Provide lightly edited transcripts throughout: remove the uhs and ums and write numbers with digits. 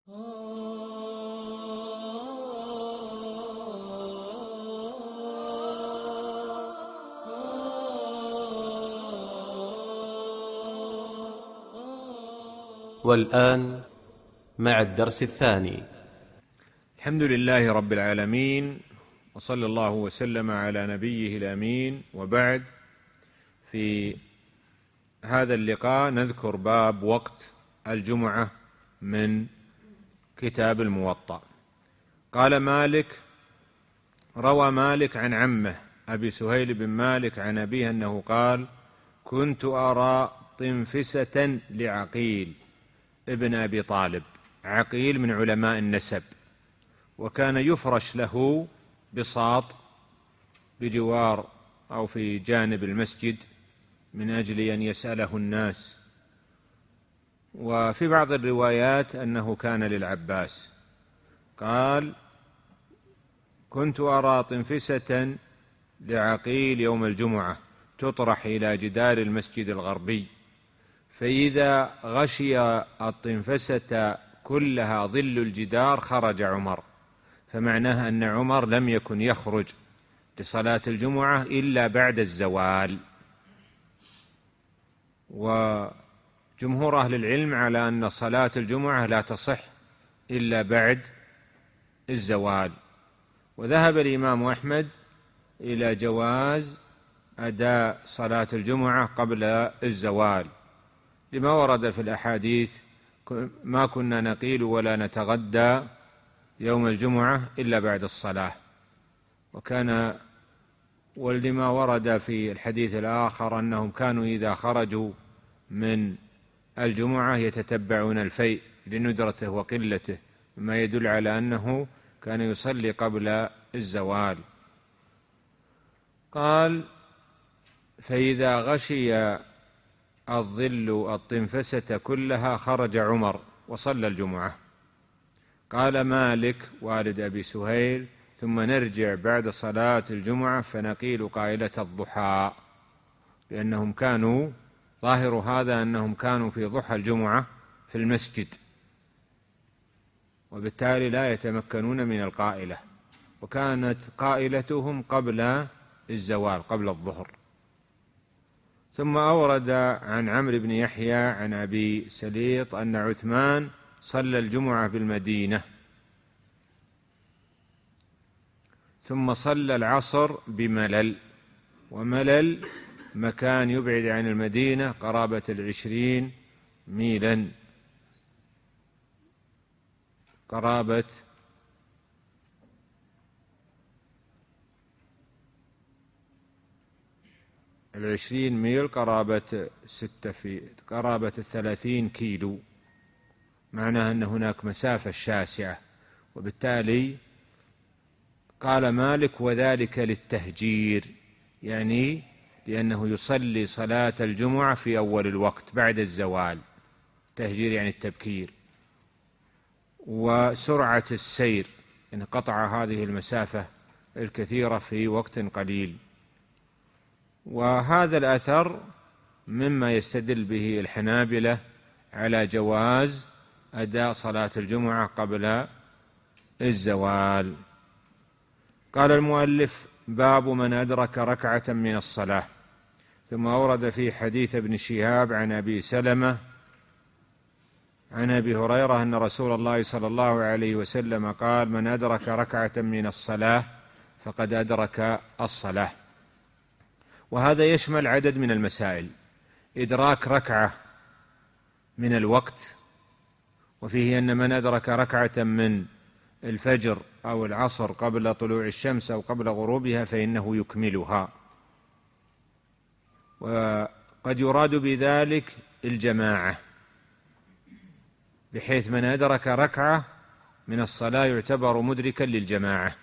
والآن مع الدرس الثاني. الحمد لله رب العالمين، وصلى الله وسلم على نبيه الأمين، وبعد. في هذا اللقاء نذكر باب وقت الجمعة من كتاب الموطأ. قال مالك: روى مالك عن عمه أبي سهيل بن مالك عن أبيه أنه قال: كنت أرى طنفسة لعقيل ابن أبي طالب. عقيل من علماء النسب، وكان يفرش له بساط بجوار أو في جانب المسجد من أجل أن يسأله الناس. وفي بعض الروايات أنه كان للعباس. قال: كنت أرى طنفسة لعقيل يوم الجمعة تطرح إلى جدار المسجد الغربي، فإذا غشي الطنفسة كلها ظل الجدار خرج عمر. فمعناها أن عمر لم يكن يخرج لصلاة الجمعة إلا بعد الزوال. وجمهور أهل العلم على أن صلاة الجمعة لا تصح إلا بعد الزوال. وذهب الإمام أحمد إلى جواز أداء صلاة الجمعة قبل الزوال، لما ورد في الأحاديث: ما كنا نقيل ولا نتغدى يوم الجمعة إلا بعد الصلاة. ولما ورد في الحديث الآخر أنهم كانوا إذا خرجوا من الجمعة يتتبعون الفيء لندرته وقلته، مما يدل على أنه كان يصلي قبل الزوال. قال: فإذا غشي الظل الطنفسة كلها خرج عمر وصلى الجمعة. قال مالك والد أبي سهيل: ثم نرجع بعد صلاة الجمعة فنقيل قائلة الضحى، لأنهم كانوا ظاهر هذا أنهم كانوا في ضحى الجمعة في المسجد، وبالتالي لا يتمكنون من القائلة، وكانت قائلتهم قبل الزوال قبل الظهر. ثم أورد عن عمرو بن يحيى عن أبي سليط أن عثمان صلى الجمعة بالمدينة، ثم صلى العصر بملل. وملل مكان يبعد عن المدينة قرابة 20 ميلا، قرابة 20 ميل، قرابة 30 كيلو. معناه أن هناك مسافة شاسعة. وبالتالي قال مالك: وذلك للتهجير، يعني لأنه يصلي صلاة الجمعة في أول الوقت بعد الزوال. تهجير يعني التبكير. وسرعة السير إن قطع هذه المسافة الكثيرة في وقت قليل. وهذا الأثر مما يستدل به الحنابلة على جواز أداء صلاة الجمعة قبل الزوال. قال المؤلف: باب من أدرك ركعة من الصلاة. ثم أورد في حديث ابن شهاب عن أبي سلمة عن أبي هريرة أن رسول الله صلى الله عليه وسلم قال: من أدرك ركعة من الصلاة فقد أدرك الصلاة. وهذا يشمل عدد من المسائل: إدراك ركعة من الوقت، وفيه أن من أدرك ركعة من الفجر أو العصر قبل طلوع الشمس أو قبل غروبها فإنه يكملها. وقد يراد بذلك الجماعة، بحيث من أدرك ركعة من الصلاة يعتبر مدركا للجماعة.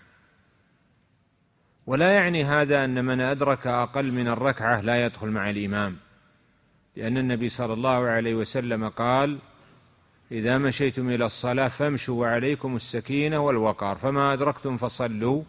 ولا يعني هذا أن من أدرك أقل من الركعة لا يدخل مع الإمام، لأن النبي صلى الله عليه وسلم قال: إذا مشيتم إلى الصلاة فامشوا وعليكم السكينة والوقار، فما أدركتم فصلوا.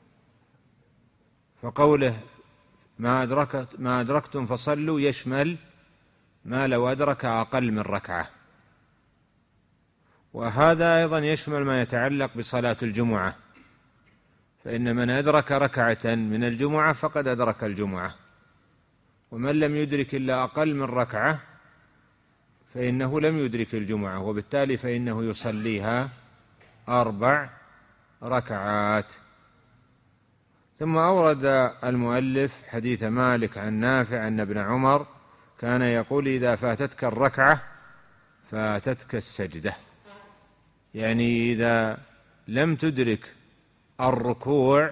فقوله ما أدركتم فصلوا يشمل ما لو أدرك أقل من ركعة. وهذا أيضا يشمل ما يتعلق بصلاة الجمعة، فإن من أدرك ركعة من الجمعة فقد أدرك الجمعة، ومن لم يدرك إلا أقل من ركعة فإنه لم يدرك الجمعة، وبالتالي فإنه يصليها 4 ركعات. ثم أورد المؤلف حديث مالك عن نافع أن ابن عمر كان يقول: إذا فاتتك الركعة فاتتك السجدة، يعني إذا لم تدرك الركوع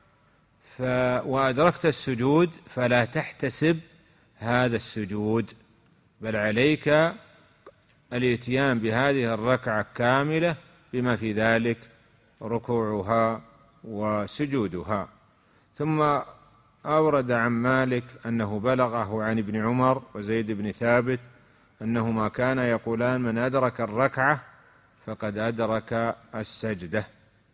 وأدركت السجود فلا تحتسب هذا السجود، بل عليك الاتيان بهذه الركعة كاملة بما في ذلك ركوعها وسجودها. ثم أورد عن مالك أنه بلغه عن ابن عمر وزيد بن ثابت أنهما كانا يقولان: من أدرك الركعة فقد أدرك السجدة.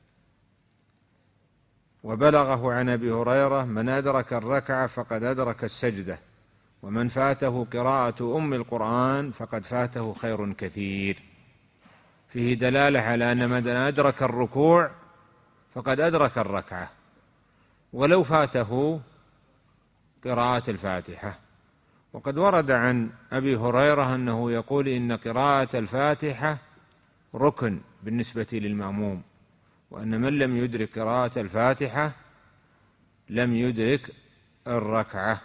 وبلغه عن أبي هريرة: من أدرك الركعة فقد أدرك السجدة، ومن فاته قراءة أم القرآن فقد فاته خير كثير. فيه دلالة على أن من أدرك الركوع فقد أدرك الركعة ولو فاته قراءة الفاتحة. وقد ورد عن أبي هريرة أنه يقول: إن قراءة الفاتحة ركن بالنسبة للمأموم، وأن من لم يدرك قراءة الفاتحة لم يدرك الركعة.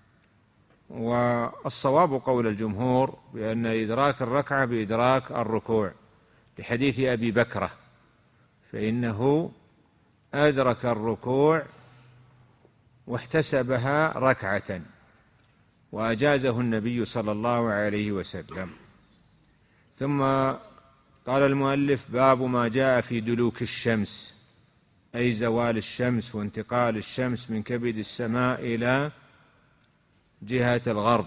والصواب قول الجمهور بأن إدراك الركعة بإدراك الركوع، لحديث أبي بكرة، فإنه أدرك الركوع واحتسبها ركعة وأجازه النبي صلى الله عليه وسلم. ثم قال المؤلف: باب ما جاء في دلوك الشمس، أي زوال الشمس وانتقال الشمس من كبد السماء إلى جهة الغرب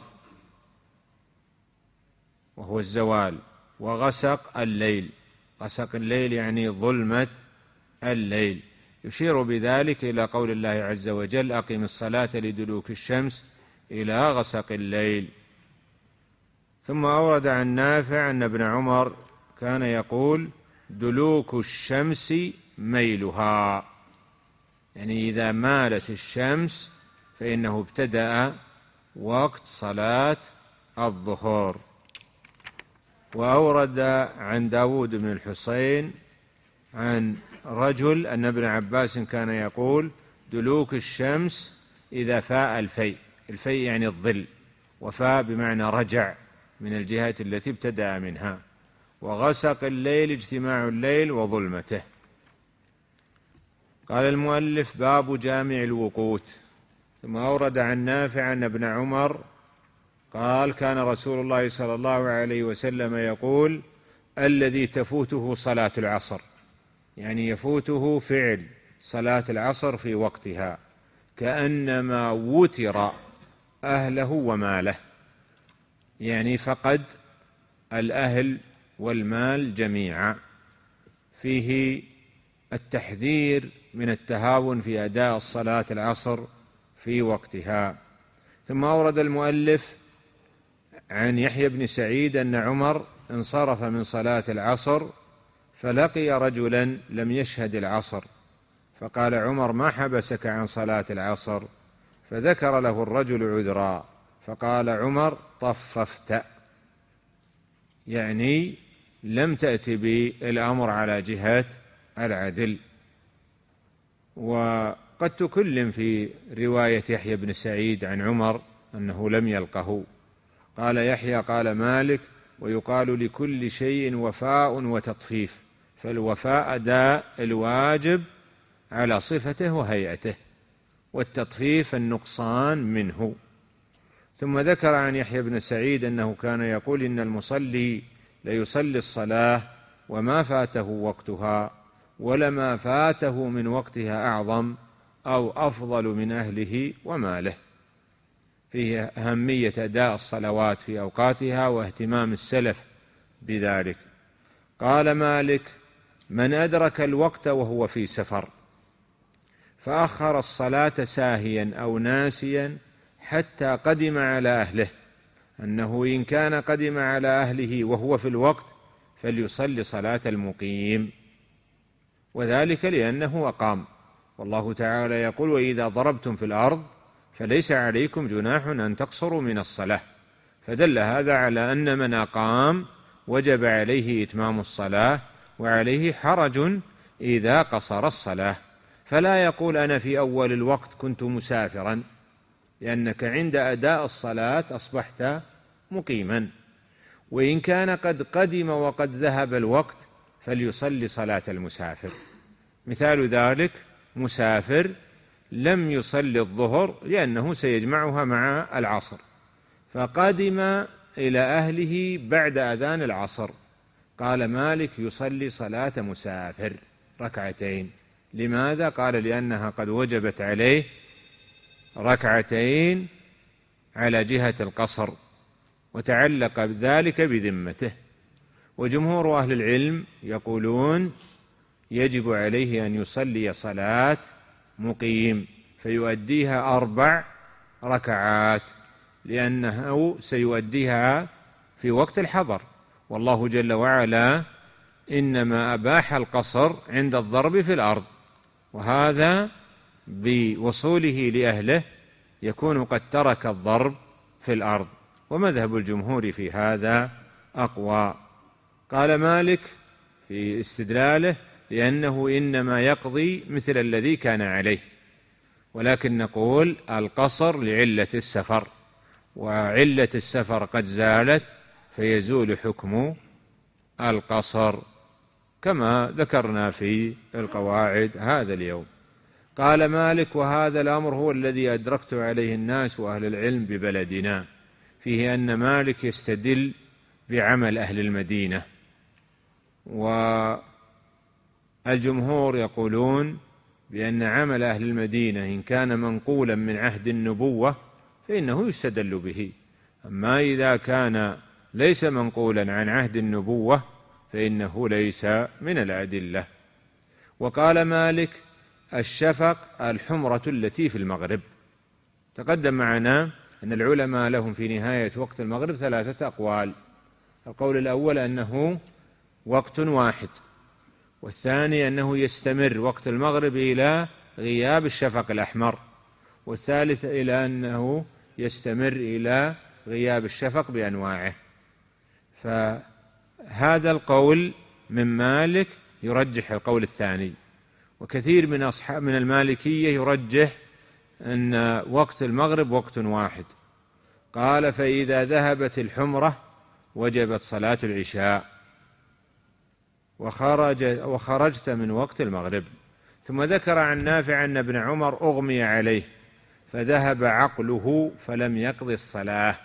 وهو الزوال، وغسق الليل. غسق الليل يعني ظلمة الليل، يشير بذلك إلى قول الله عز وجل: أقم الصلاة لدلوك الشمس إلى غسق الليل. ثم أورد عن نافع أن ابن عمر كان يقول: دلوك الشمس ميلها، يعني إذا مالت الشمس فإنه ابتدأ وقت صلاة الظهر. وأورد عن داود بن الحسين عن رجل أن ابن عباس كان يقول: دلوك الشمس إذا فاء الفيء، الفيء يعني الظل، وفاء بمعنى رجع من الجهة التي ابتدأ منها، وغسق الليل اجتماع الليل وظلمته. قال المؤلف: باب جامع الوقوت. ثم أورد عن نافع أن ابن عمر قال: كان رسول الله صلى الله عليه وسلم يقول: الذي تفوته صلاة العصر، يعني يفوته فعل صلاة العصر في وقتها، كأنما وتر أهله وماله، يعني فقد الأهل والمال جميعا. فيه التحذير من التهاون في أداء الصلاة العصر في وقتها. ثم أورد المؤلف عن يحيى بن سعيد أن عمر انصرف من صلاة العصر فلقي رجلا لم يشهد العصر، فقال عمر: ما حبسك عن صلاة العصر؟ فذكر له الرجل عذرا، فقال عمر: طففت، يعني لم تأتي بالأمر على جهة العدل. وقد تكلم في رواية يحيى بن سعيد عن عمر أنه لم يلقه. قال يحيى: قال مالك: ويقال لكل شيء وفاء وتطفيف، فالوفاء أداء الواجب على صفته وهيئته، والتطفيف النقصان منه. ثم ذكر عن يحيى بن سعيد أنه كان يقول: إن المصلي ليصلي الصلاة وما فاته وقتها، ولما فاته من وقتها أعظم أو أفضل من أهله وماله. فيه أهمية أداء الصلوات في أوقاتها واهتمام السلف بذلك. قال مالك: من أدرك الوقت وهو في سفر فأخر الصلاة ساهيا أو ناسيا حتى قدم على أهله، أنه إن كان قدم على أهله وهو في الوقت فليصلي صلاة المقيم، وذلك لأنه أقام. والله تعالى يقول: وإذا ضربتم في الأرض فليس عليكم جناح أن تقصروا من الصلاة. فدل هذا على أن من أقام وجب عليه إتمام الصلاة، وعليه حرج إذا قصر الصلاة. فلا يقول: أنا في أول الوقت كنت مسافرا، لأنك عند أداء الصلاة أصبحت مقيما. وإن كان قد قدم وقد ذهب الوقت فليصلي صلاة المسافر. مثال ذلك: مسافر لم يصلي الظهر لأنه سيجمعها مع العصر، فقدم إلى أهله بعد أذان العصر، قال مالك: يصلي صلاة مسافر ركعتين. لماذا؟ قال: لأنها قد وجبت عليه ركعتين على جهة القصر، وتعلق ذلك بذمته. وجمهور أهل العلم يقولون: يجب عليه أن يصلي صلاة مقيم فيؤديها 4 ركعات، لأنه سيؤديها في وقت الحضر، والله جل وعلا إنما أباح القصر عند الضرب في الأرض، وهذا بوصوله لأهله يكون قد ترك الضرب في الأرض. ومذهب الجمهور في هذا أقوى. قال مالك في استدلاله: لأنه إنما يقضي مثل الذي كان عليه، ولكن نقول القصر لعلة السفر، وعلة السفر قد زالت فيزول حكم القصر كما ذكرنا في القواعد هذا اليوم. قال مالك: وهذا الأمر هو الذي أدركت عليه الناس وأهل العلم ببلدنا، فيه أن مالك يستدل بعمل أهل المدينة، والجمهور يقولون بأن عمل أهل المدينة إن كان منقولا من عهد النبوة فإنه يستدل به، أما إذا كان ليس منقولا عن عهد النبوة فإنه ليس من الأدلة. وقال مالك: الشفق الحمرة التي في المغرب. تقدم معنا أن العلماء لهم في نهاية وقت المغرب 3 أقوال. القول الأول أنه وقت واحد، والثاني أنه يستمر وقت المغرب إلى غياب الشفق الأحمر، والثالث إلى أنه يستمر إلى غياب الشفق بأنواعه. فهذا القول من مالك يرجح القول الثاني، وكثير من المالكية يرجح أن وقت المغرب وقت واحد. قال: فإذا ذهبت الحمرة وجبت صلاة العشاء وخرجت من وقت المغرب. ثم ذكر عن نافع أن ابن عمر أغمي عليه فذهب عقله فلم يقضي الصلاة.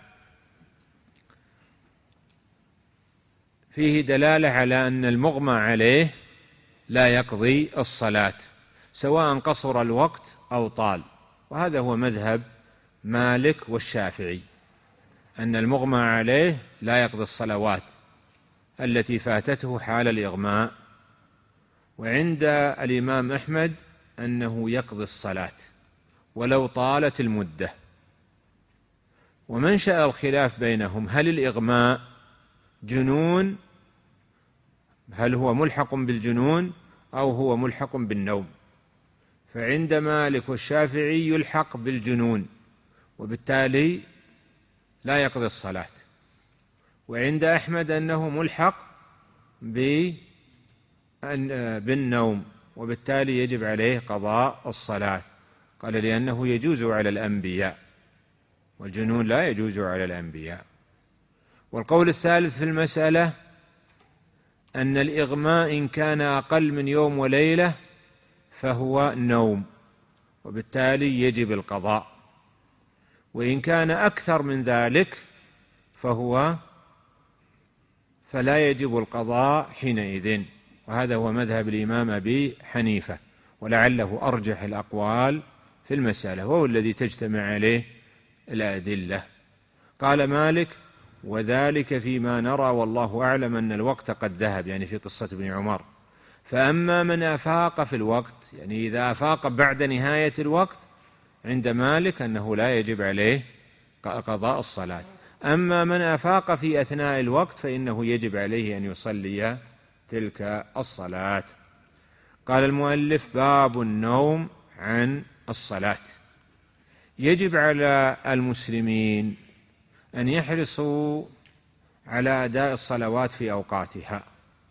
فيه دلالة على أن المغمى عليه لا يقضي الصلاة سواء قصر الوقت أو طال، وهذا هو مذهب مالك والشافعي، أن المغمى عليه لا يقضي الصلوات التي فاتته حال الإغماء. وعند الإمام أحمد أنه يقضي الصلاة ولو طالت المدة. ومنشأ الخلاف بينهم: هل الإغماء جنون، هل هو ملحق بالجنون أو هو ملحق بالنوم؟ فعند مالك والشافعي يلحق بالجنون وبالتالي لا يقضي الصلاة. وعند أحمد أنه ملحق بالنوم وبالتالي يجب عليه قضاء الصلاة. قال: لأنه يجوز على الأنبياء والجنون لا يجوز على الأنبياء. والقول الثالث في المسألة أن الإغماء إن كان أقل من يوم وليلة فهو نوم وبالتالي يجب القضاء، وإن كان أكثر من ذلك فلا يجب القضاء حينئذ. وهذا هو مذهب الإمام أبي حنيفة، ولعله أرجح الأقوال في المسألة، وهو الذي تجتمع عليه الأدلة. قال مالك: وذلك فيما نرى والله أعلم أن الوقت قد ذهب، يعني في قصة ابن عمر. فأما من أفاق في الوقت، يعني إذا أفاق بعد نهاية الوقت، عند مالك أنه لا يجب عليه قضاء الصلاة. أما من أفاق في أثناء الوقت فإنه يجب عليه أن يصلي تلك الصلاة. قال المؤلف: باب النوم عن الصلاة. يجب على المسلمين أن يحرصوا على أداء الصلوات في أوقاتها،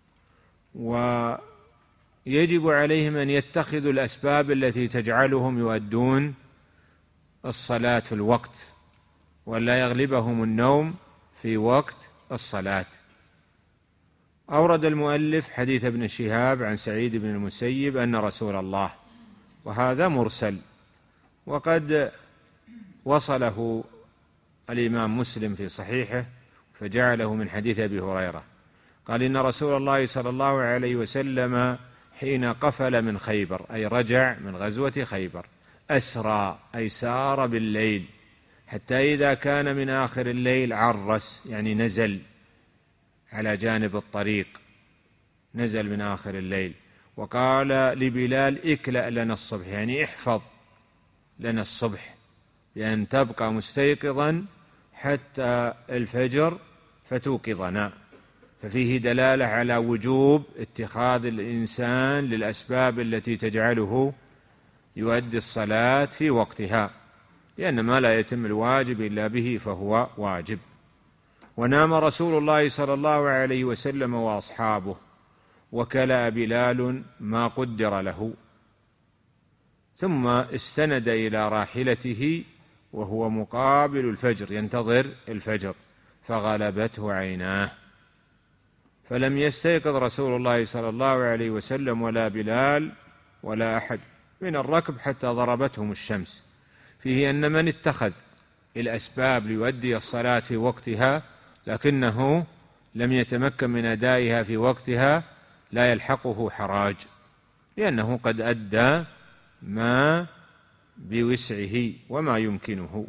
ويجب عليهم أن يتخذوا الأسباب التي تجعلهم يؤدون الصلاة في الوقت، ولا يغلبهم النوم في وقت الصلاة. أورد المؤلف حديث ابن شهاب عن سعيد بن المسيب أن رسول الله، وهذا مرسل، وقد وصله الإمام مسلم في صحيحه فجعله من حديث أبي هريرة، قال: إن رسول الله صلى الله عليه وسلم حين قفل من خيبر، أي رجع من غزوة خيبر، أسرى أي سار بالليل حتى إذا كان من آخر الليل عرس، يعني نزل على جانب الطريق، نزل من آخر الليل، وقال لبلال: اكلأ لنا الصبح، يعني احفظ لنا الصبح بأن تبقى مستيقظا حتى الفجر فتوقظنا. ففيه دلالة على وجوب اتخاذ الإنسان للأسباب التي تجعله يؤدي الصلاة في وقتها، لأن ما لا يتم الواجب إلا به فهو واجب. ونام رسول الله صلى الله عليه وسلم وأصحابه، وكلأ بلال ما قدر له، ثم استند إلى راحلته وهو مقابل الفجر ينتظر الفجر، فغلبته عيناه، فلم يستيقظ رسول الله صلى الله عليه وسلم ولا بلال ولا أحد من الركب حتى ضربتهم الشمس. فيه أن من اتخذ الأسباب ليؤدي الصلاة في وقتها لكنه لم يتمكن من أدائها في وقتها لا يلحقه حراج، لأنه قد أدى ما بوسعه وما يمكنه.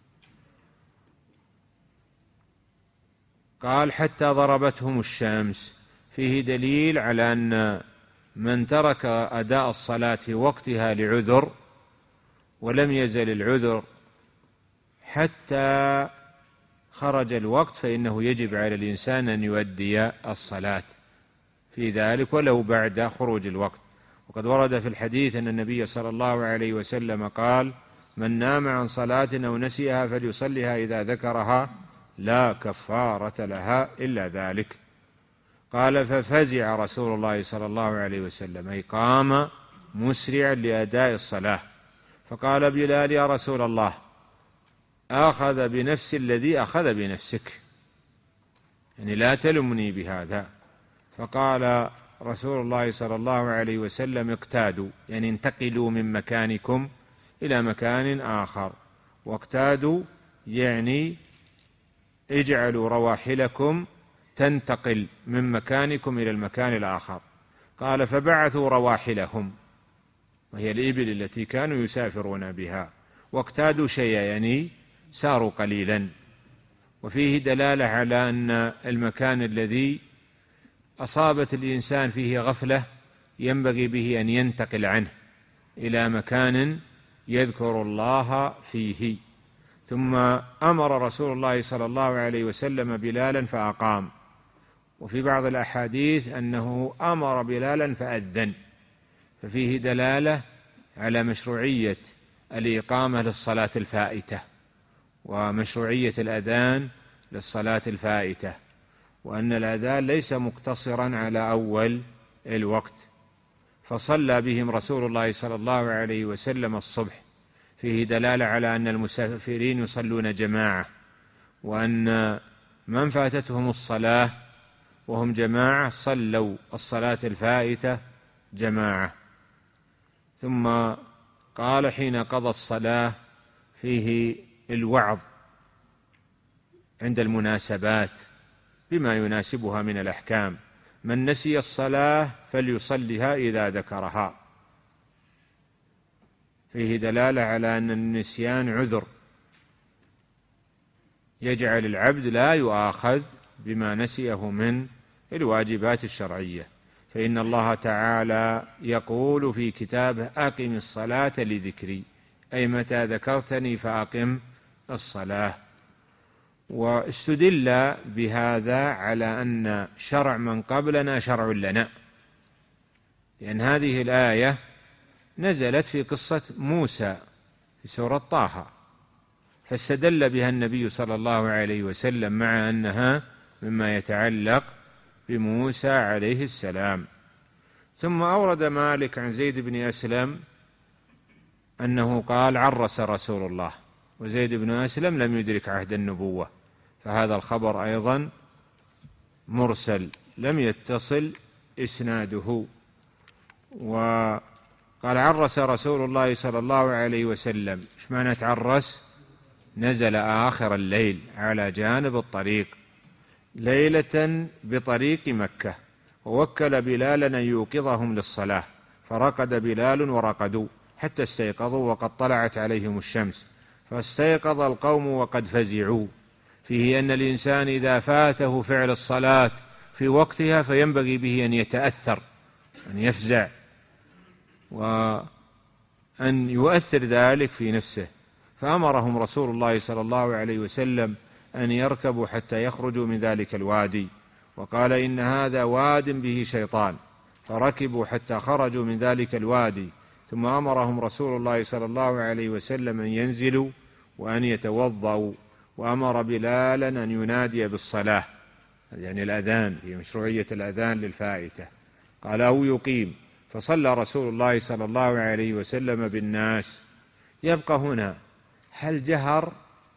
قال: حتى ضربتهم الشمس، فيه دليل على أن من ترك أداء الصلاة في وقتها لعذر ولم يزل العذر حتى خرج الوقت فإنه يجب على الإنسان أن يؤدي الصلاة في ذلك ولو بعد خروج الوقت. وقد ورد في الحديث أن النبي صلى الله عليه وسلم قال: من نام عن صلاة أو نسيها فليصلها إذا ذكرها لا كفارة لها إلا ذلك. قال: ففزع رسول الله صلى الله عليه وسلم، أي قام مسرعا لأداء الصلاة، فقال بلال: يا رسول الله، أخذ بنفس الذي أخذ بنفسك، يعني لا تلمني بهذا. فقال رسول الله صلى الله عليه وسلم: اقتادوا، يعني انتقلوا من مكانكم إلى مكان آخر، واقتادوا يعني اجعلوا رواحلكم تنتقل من مكانكم إلى المكان الآخر. قال: فبعثوا رواحلهم، وهي الإبل التي كانوا يسافرون بها، واقتادوا شيئا يعني ساروا قليلا. وفيه دلالة على أن المكان الذي أصابت الإنسان فيه غفلة ينبغي به أن ينتقل عنه إلى مكان يذكر الله فيه. ثم أمر رسول الله صلى الله عليه وسلم بلالا فأقام، وفي بعض الأحاديث أنه أمر بلالا فأذن، ففيه دلالة على مشروعية الإقامة للصلاة الفائتة ومشروعية الأذان للصلاة الفائتة، وأن الأذان ليس مقتصرا على أول الوقت. فصلى بهم رسول الله صلى الله عليه وسلم الصبح، فيه دلالة على أن المسافرين يصلون جماعة، وأن من فاتتهم الصلاة وهم جماعة صلوا الصلاة الفائتة جماعة. ثم قال حين قضى الصلاة فيه الوعظ عند المناسبات بما يناسبها من الأحكام: من نسي الصلاة فليصلها إذا ذكرها. فيه دلالة على أن النسيان عذر يجعل العبد لا يؤاخذ بما نسيه من الواجبات الشرعية، فإن الله تعالى يقول في كتابه: أقم الصلاة لذكري، أي متى ذكرتني فأقم الصلاة. واستدل بهذا على أن شرع من قبلنا شرع لنا، لأن هذه الآية نزلت في قصة موسى في سورة طه، فاستدل بها النبي صلى الله عليه وسلم مع أنها مما يتعلق بموسى عليه السلام. ثم أورد مالك عن زيد بن أسلم أنه قال عرس رسول الله، وزيد بن أسلم لم يدرك عهد النبوة، فهذا الخبر أيضا مرسل لم يتصل إسناده. وقال عرس رسول الله صلى الله عليه وسلم، إيش معنى تعرس؟ نزل آخر الليل على جانب الطريق ليلة بطريق مكة، ووكل بلالا أن يوقظهم للصلاة، فرقد بلال ورقدوا حتى استيقظوا وقد طلعت عليهم الشمس، فاستيقظ القوم وقد فزعوا. فيه أن الإنسان إذا فاته فعل الصلاة في وقتها فينبغي به أن يتأثر، أن يفزع، وأن يؤثر ذلك في نفسه. فأمرهم رسول الله صلى الله عليه وسلم أن يركبوا حتى يخرجوا من ذلك الوادي، وقال إن هذا واد به شيطان، فركبوا حتى خرجوا من ذلك الوادي. ثم أمرهم رسول الله صلى الله عليه وسلم أن ينزلوا وأن يتوضأوا، وأمر بلالا أن ينادي بالصلاة، يعني الأذان، في مشروعية الأذان للفائتة، قال أو يقيم، فصلى رسول الله صلى الله عليه وسلم بالناس. يبقى هنا هل جهر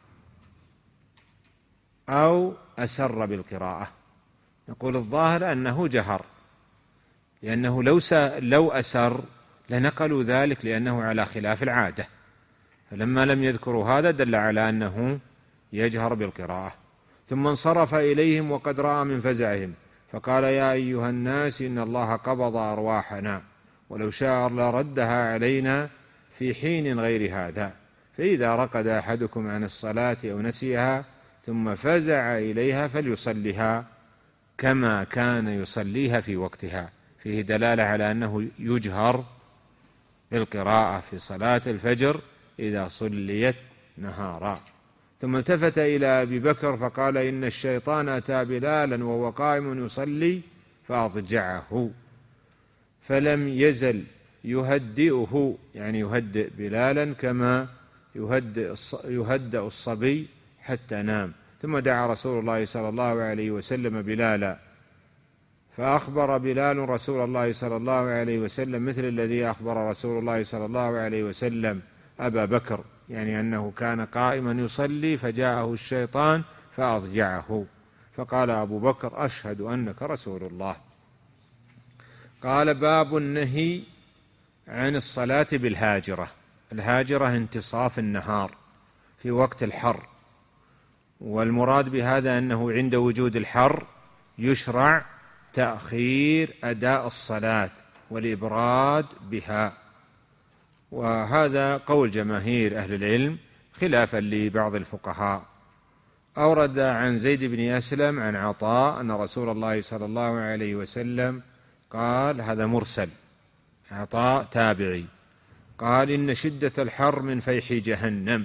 أو أسر بالقراءة؟ نقول الظاهر أنه جهر، لأنه لو أسر لنقلوا ذلك لأنه على خلاف العادة، فلما لم يذكروا هذا دل على أنه يجهر بالقراءة. ثم انصرف إليهم وقد رأى من فزعهم، فقال يا أيها الناس إن الله قبض أرواحنا، ولو شاء لردها علينا في حين غير هذا، فإذا رقد أحدكم عن الصلاة أو نسيها ثم فزع إليها فليصلها كما كان يصليها في وقتها. فيه دلالة على أنه يجهر بالقراءة في صلاة الفجر إذا صليت نهارا. ثم التفت إلى أبي بكر فقال إن الشيطان أتى بلالا وهو قائم يصلي فأضجعه، فلم يزل يهدئه، يعني يهدئ بلالا كما يهدأ الصبي حتى نام. ثم دعا رسول الله صلى الله عليه وسلم بلالا، فأخبر بلال رسول الله صلى الله عليه وسلم مثل الذي أخبر رسول الله صلى الله عليه وسلم أبا بكر، يعني أنه كان قائما يصلي فجاءه الشيطان فأضجعه، فقال أبو بكر أشهد أنك رسول الله. قال باب النهي عن الصلاة بالهاجرة. الهاجرة انتصاف النهار في وقت الحر، والمراد بهذا أنه عند وجود الحر يشرع تأخير أداء الصلاة والإبراد بها، وهذا قول جماهير أهل العلم خلافا لبعض الفقهاء. أورد عن زيد بن أسلم عن عطاء أن رسول الله صلى الله عليه وسلم قال، هذا مرسل، عطاء تابعي، قال إن شدة الحر من فيح جهنم،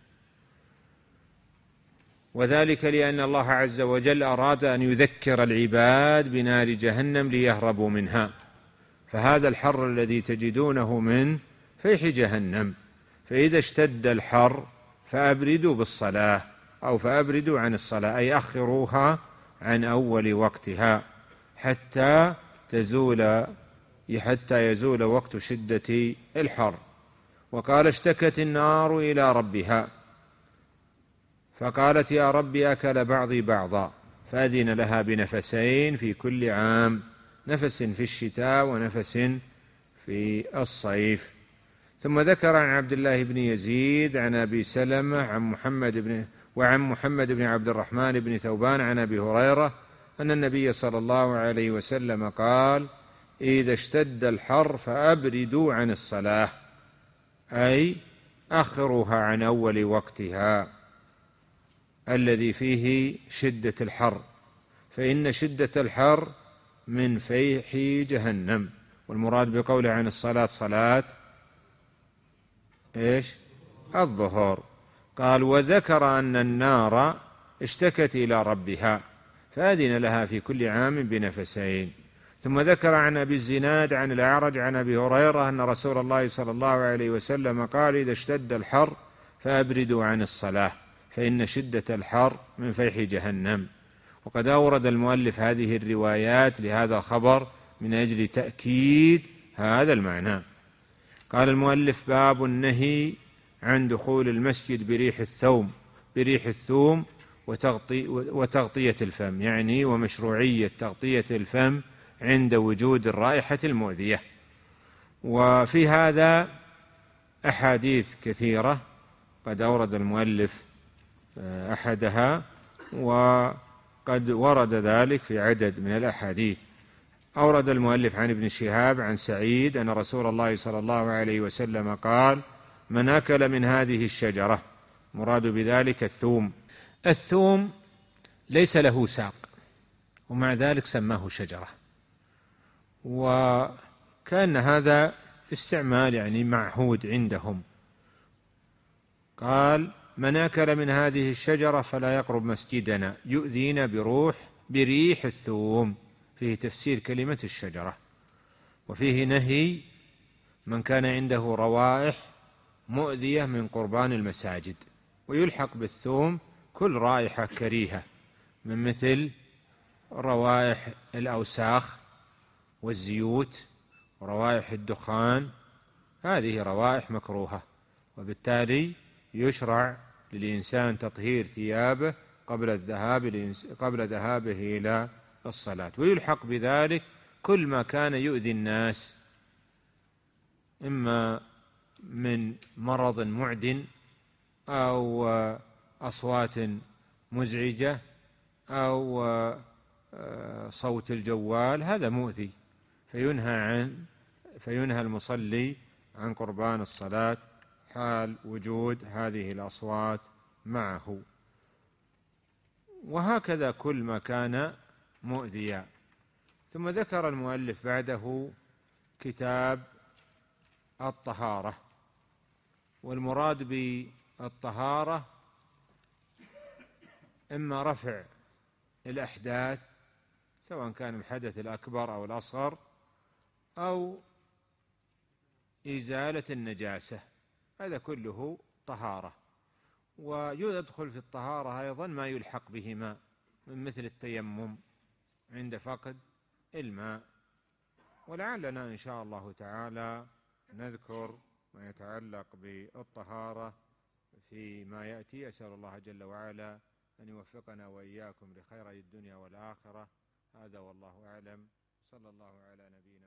وذلك لأن الله عز وجل أراد أن يذكر العباد بنار جهنم ليهربوا منها، فهذا الحر الذي تجدونه من فيح جهنم، فإذا اشتد الحر فأبردوا بالصلاة، أو فأبردوا عن الصلاة، أي أخروها عن أول وقتها حتى يزول وقت شدة الحر. وقال اشتكت النار إلى ربها فقالت يا رب أكل بعضي بعضا، فأذن لها بنفسين في كل عام، نفس في الشتاء ونفس في الصيف. ثم ذكر عن عبد الله بن يزيد عن أبي سلمة وعن محمد بن عبد الرحمن بن ثوبان عن أبي هريرة أن النبي صلى الله عليه وسلم قال إذا اشتد الحر فأبردوا عن الصلاة، أي أخروها عن أول وقتها الذي فيه شدة الحر، فإن شدة الحر من فيح جهنم. والمراد بقوله عن الصلاة صلاة الظهر. قال وذكر أن النار اشتكت إلى ربها فأذن لها في كل عام بنفسين. ثم ذكر عن أبي الزناد عن الأعرج عن أبي هريرة أن رسول الله صلى الله عليه وسلم قال: إذا اشتد الحر فأبردوا عن الصلاة فإن شدة الحر من فيح جهنم. وقد أورد المؤلف هذه الروايات لهذا الخبر من أجل تأكيد هذا المعنى. قال المؤلف: باب النهي عن دخول المسجد بريح الثوم وتغطية الفم، يعني ومشروعية تغطية الفم عند وجود الرائحة المؤذية. وفي هذا أحاديث كثيرة قد أورد المؤلف أحدها، وقد ورد ذلك في عدد من الأحاديث. أورد المؤلف عن ابن شهاب عن سعيد أن رسول الله صلى الله عليه وسلم قال: من أكل من هذه الشجرة، مراد بذلك الثوم ليس له ساق، ومع ذلك سماه شجرة، وكان هذا استعمال يعني معهود عندهم. قال: من أكل من هذه الشجرة فلا يقرب مسجدنا يؤذينا بريح الثوم. فيه تفسير كلمة الشجرة، وفيه نهي من كان عنده روائح مؤذية من قربان المساجد. ويلحق بالثوم كل رائحة كريهة من مثل روائح الأوساخ والزيوت وروائح الدخان، هذه روائح مكروهة، وبالتالي يشرع للإنسان تطهير ثيابه قبل ذهابه إلى الصلاة. ويلحق بذلك كل ما كان يؤذي الناس، إما من مرض معد أو أصوات مزعجة أو صوت الجوال، هذا مؤذي، فينهى المصلي عن قربان الصلاة حال وجود هذه الأصوات معه. وهكذا كل ما كان مؤذيا. ثم ذكر المؤلف بعده كتاب الطهارة. والمراد بالطهارة إما رفع الأحداث، سواء كان الحدث الأكبر أو الأصغر، أو إزالة النجاسة، هذا كله طهارة. ويدخل في الطهارة أيضا ما يلحق بهما من مثل التيمم عند فقد الماء. ولعلنا إن شاء الله تعالى نذكر ما يتعلق بالطهارة فيما يأتي. أسأل الله جل وعلا أن يوفقنا وإياكم لخير الدنيا والآخرة. هذا والله أعلم. صلى الله على نبينا